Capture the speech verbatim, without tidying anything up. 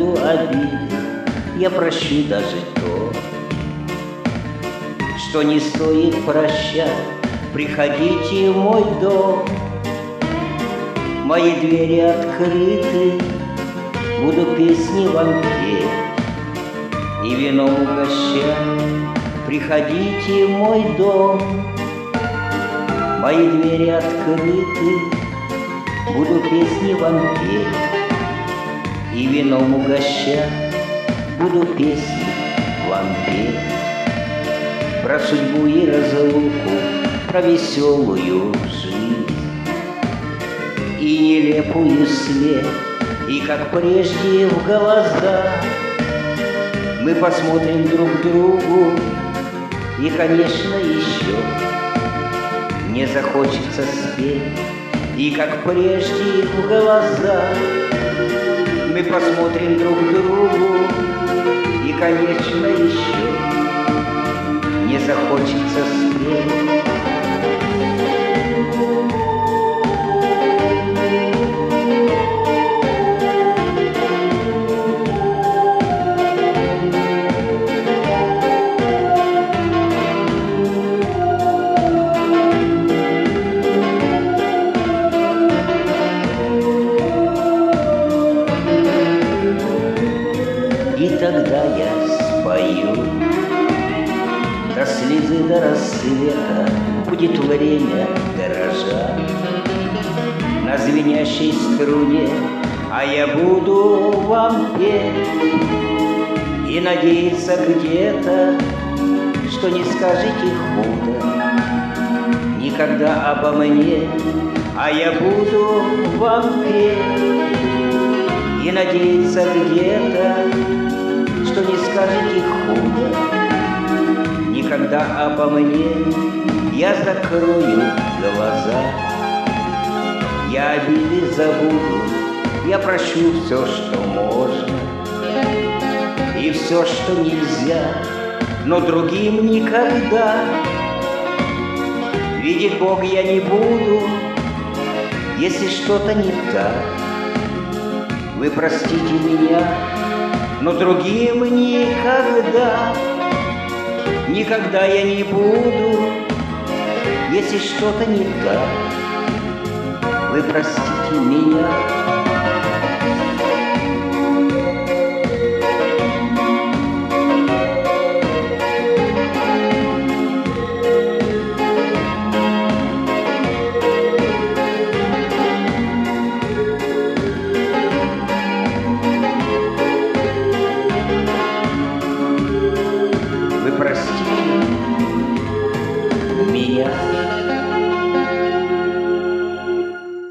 буду обиден, я прощу даже то, что не стоит прощать. Приходите в мой дом, мои двери открыты, буду песни вам петь и вином угощать. Приходите в мой дом, мои двери открыты, буду песни вам петь и вином угощать. Буду песни вам петь про судьбу и разлуку, про веселую жизнь и нелепую смерть. И как прежде в глаза мы посмотрим друг другу, и, конечно, еще мне захочется спеть. И как прежде в глаза мы посмотрим друг другу, и, конечно, еще мне захочется спеть. И тогда я спою до слезы, до рассвета. Будет время дрожать на звенящей струне, а я буду вам петь и надеяться где-то, что не скажете худо никогда обо мне. А я буду вам петь и надеяться где-то, что не скажете худо никогда обо мне. Я закрою глаза, я обиды забуду, я прощу все, что можно, и все, что нельзя, но другим никогда. Видеть Бог я не буду, если что-то не так. Вы простите меня, но другим никогда. Никогда я не буду, если что-то не так. Вы простите меня.